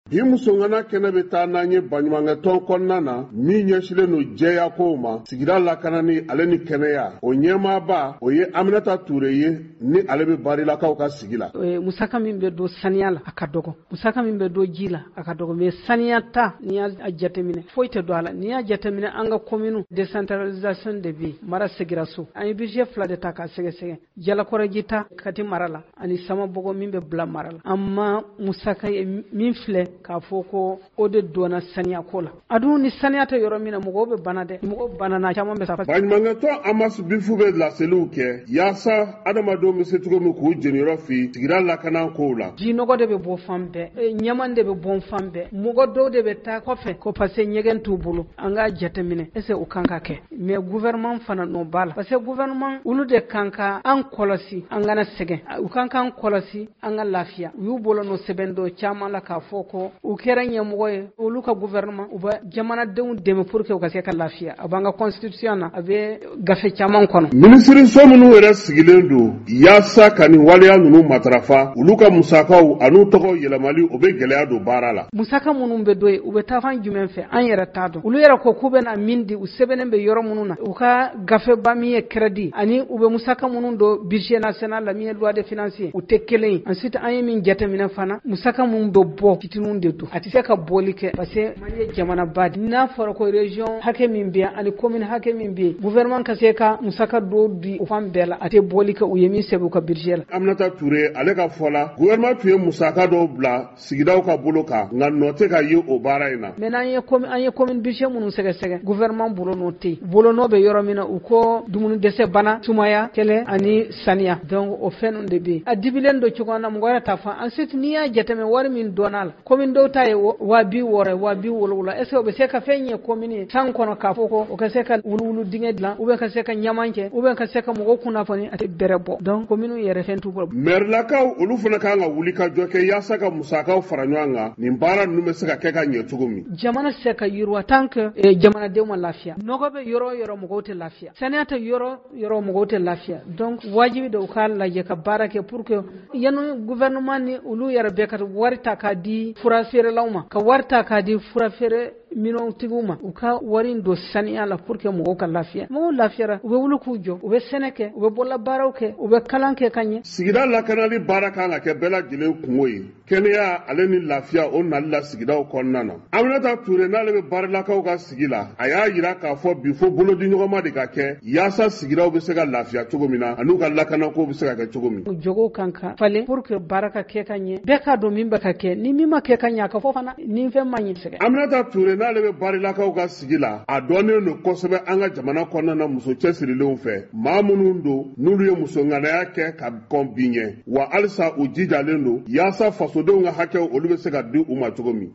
bi musongana kene be taa nanye banyumange ton konnana mi nyeshile no jeya koma sigira lakanani ale ni keneya o nyema ba o ye Aminata Touré ye ni ale be bari la ka sigila musaka min be do saniyala akadogo musaka min be do jila akadogo me saniyata ni ajatemine foite do ala ni ajatemine anga commune décentralisation de vie mara sigira so ay budget fla de taka sege jala korajita kati marala ani sama bogo min be bla marala amma musaka min fle ka foko ode dona saniya kola adu ni saniyata yoro mina mugo be banade mugo banana chama be safa banyumange to amas bifube la seluke yasa adama do mesetugo mu ku jeniro fi sigira lakana kola jinogo de be bo fambe nyamande be bon fambe mugo do de be ta kofe ko passe nyegen tubulu anga jatemine ese ukanka ke mais gouvernement fana no bala parce que gouvernement ulu de kanka an kolosi angana sege ukanka an kolosi anga lafia yu bolo no sebendo chama la ka foko u keranya mugoye ulu ka gouvernement uba jamana deun deme pour que ka seka lafia abanga constitution na abe gafe chama kono ministre somunu wera sigilendo yasa kani waliya nunu matrafa ulu ka musakaw anu togo yelamali obe geleya do barala musaka munun be doye ube tafan jumen fe an yera tado ulu yera ko kube na mindi u sebenen be yoro mununa uka gafe bamiye credit ani ube musaka munun do budget national la miye loi de financier u tekele ensuite an yemin jatemina fana musaka mun do bo titinun de do ati seka bolike parce que mani jamana badi na fara ko region hake min biya ani commune hake min biya gouvernement ka seka musaka do di ufam bela ate bolike u yemin sebu ka budget la Aminata Touré ale ka fola gouvernement tuye musaka do bla sigidaw ka boloka nga note ka ye o bara ina mena anye commune budget munu sege gouvernement bolo note bolo no be yoro mina uko dumunu dese bana sumaya kele ani sania donc o fenu de bi adibilen do chugona mngora tafa ensuite niya jeteme war min donal commune do tay wa bi wolwula est ce be seka fenye commune tan kono ka foko o ka seka wulwulu dingedla ou be ka seka nyamanke ou be ka seka mo kuna fani ati berebo donc commune yere fentu bo merlakaw olu fana ka nga wulika joke yasa ka musakaw faranywanga ni mbara nume seka keka nyetugumi jamana seka yirwa tanke jamana de mo lafia nogobe yoro mo gote lafia sanata yoro mo gote lafia donc wajibi do kala la je ka barake pour que yanu gouvernement ni ulu yara bekat warta ka di furafere lawma ka warta ka di furafere mino tiguma uka warin do sani ala pour que mo ka lafia ube wulu kujo ube seneke ube bola barawke ube kalanke kanye sigida la kanali baraka nga ke bela jile kumoyi kenya ale ni lafia on nalla sigida o konnana Aminata Touré na le barla ka o ka sigila aya yira ka fo bifo bolo di nyoma de ka ke yasa sigida o be se ka lafia tugomina anu ka lakana ko be se ka ke tugomi jogo kanka fale pour que baraka ke kanye beka do mimba ka ke ni mima ke kanya ka fo fana ni fe manyi sege Aminata Touré na le barla ka o ka sigila a donne no kosebe anga jamana konnana muso chesirilew fe mamunundo nulu ye muso ngana yake ka kombinye wa alsa ujija lendo yasa faso de nga hake olu be se ka di uma tugomi